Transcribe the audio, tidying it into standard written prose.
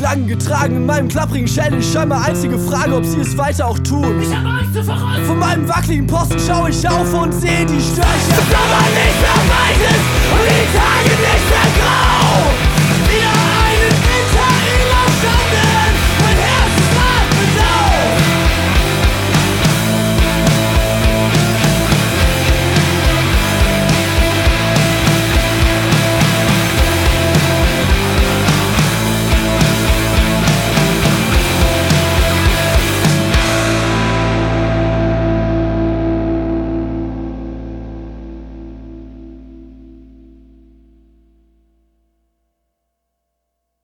Gedanken getragen in meinem klapprigen Schädel. Scheinbar einzige Frage, ob sie es weiter auch tun. Ich hab Angst zu verrotten. Von meinem wackeligen Posten schaue ich auf und sehe die Störche. Das aber nicht mehr weit ist und die Tage nicht mehr grau. Wieder